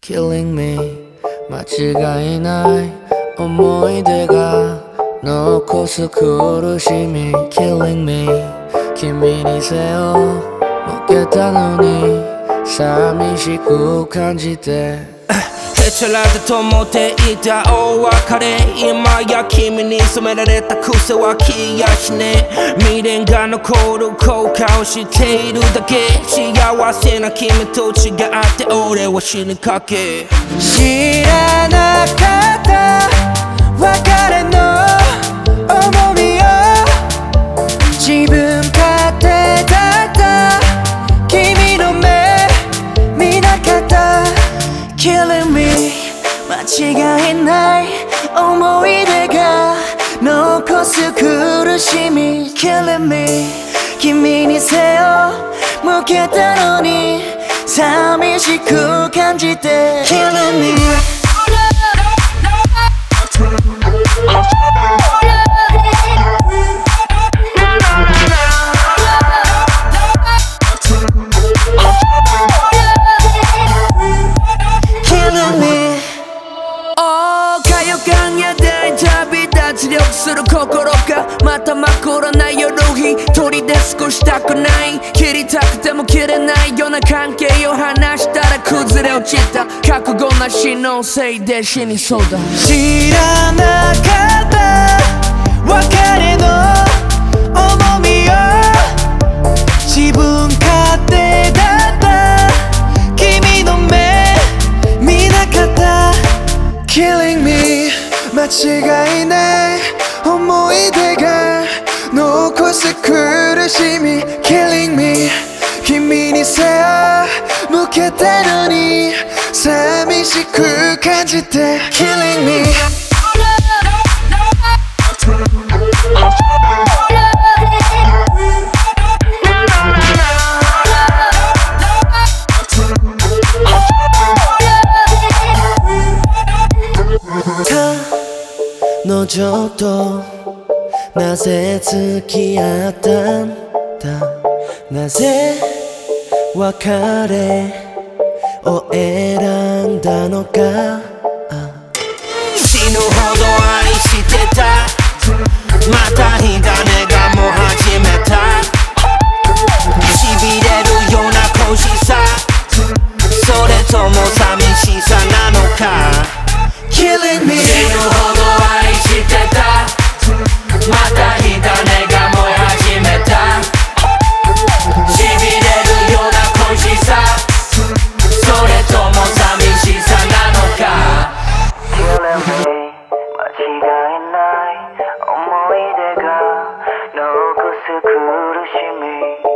Killing me 間違いない思い出が残す苦しみ Killing me 君に背を向けたのに寂しく感じてへちゃらだと思っていた大別れ今や君に染められた癖は消えやしね未練が残る後悔をしているだけ幸せな君と違って俺は死にかけ知らなかった別れの重みを自分勝手だった君の目見なかった Killing me 間違いない思い出が残す苦しみ Killing me 君に背を向けたのに寂しく感じて Killing me脱力する心がまた真っ暗な夜一人で過ごしたくない切りたくても切れないような関係を話したら崩れ落ちた覚悟なしのせいで死にそうだ知らなかった別れの重みを自分勝手だった君の目見なかった Killing me 間違いない思い出が残す苦しみ Killing me 君に背を向けたのに寂しく感じて Killing me彼女となぜ付き合ったんだなぜ別れを選んだのか死ぬほど愛してたまた火種がもう始めた痺れるような恋しさそれとも寂しさなのか Killing me 死ぬほど愛してたまた火種が燃え始めた痺れるような恋しさそれとも寂しさなのか Killing me 間違いない思い出が残す苦しみ